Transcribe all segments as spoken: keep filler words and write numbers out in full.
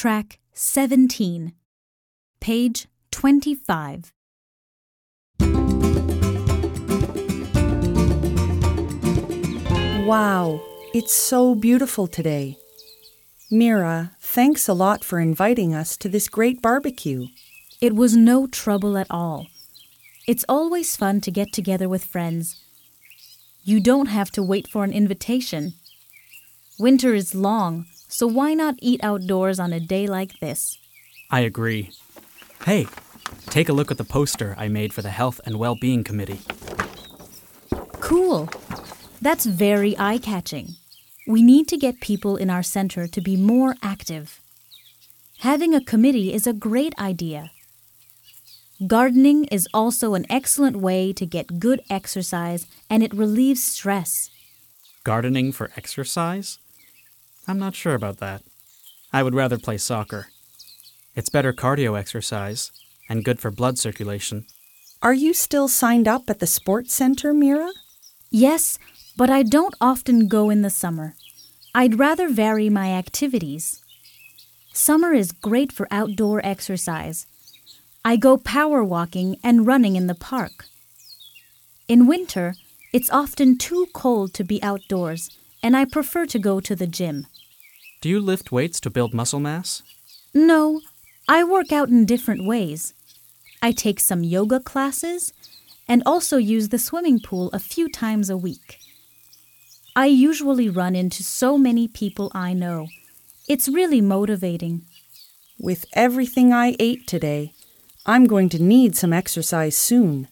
Track seventeen, page twenty-five. Wow, it's so beautiful today. Mira, thanks a lot for inviting us to this great barbecue. It was no trouble at all. It's always fun to get together with friends. You don't have to wait for an invitation. Winter is long, so why not eat outdoors on a day like this? I agree. Hey, take a look at the poster I made for the Health and Well-Being Committee. Cool. That's very eye-catching. We need to get people in our center to be more active. Having a committee is a great idea. Gardening is also an excellent way to get good exercise, and it relieves stress. Gardening for exercise? I'm not sure about that. I would rather play soccer. It's better cardio exercise and good for blood circulation. Are you still signed up at the sports center, Mira? Yes, but I don't often go in the summer. I'd rather vary my activities. Summer is great for outdoor exercise. I go power walking and running in the park. In winter, it's often too cold to be outdoors, and I prefer to go to the gym. Do you lift weights to build muscle mass? No, I work out in different ways. I take some yoga classes and also use the swimming pool a few times a week. I usually run into so many people I know. It's really motivating. With everything I ate today, I'm going to need some exercise soon.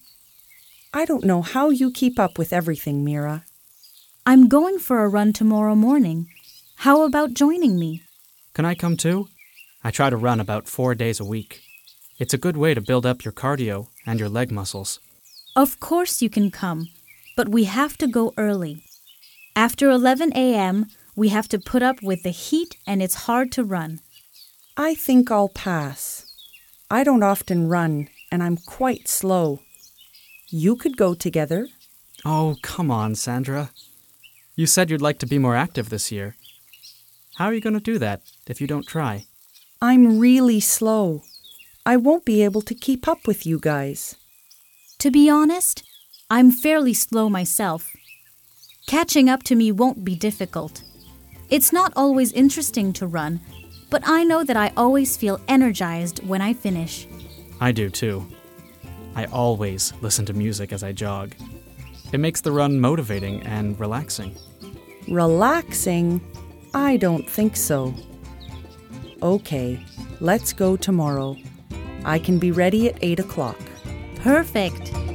I don't know how you keep up with everything, Mira. I'm going for a run tomorrow morning. How about joining me? Can I come too? I try to run about four days a week. It's a good way to build up your cardio and your leg muscles. Of course you can come, but we have to go early. After eleven a.m., we have to put up with the heat and it's hard to run. I think I'll pass. I don't often run, and I'm quite slow. You could go together. Oh, come on, Sandra. You said you'd like to be more active this year. How are you going to do that if you don't try? I'm really slow. I won't be able to keep up with you guys. To be honest, I'm fairly slow myself. Catching up to me won't be difficult. It's not always interesting to run, but I know that I always feel energized when I finish. I do too. I always listen to music as I jog. It makes the run motivating and relaxing. Relaxing? I don't think so. Okay, let's go tomorrow. I can be ready at eight o'clock. Perfect.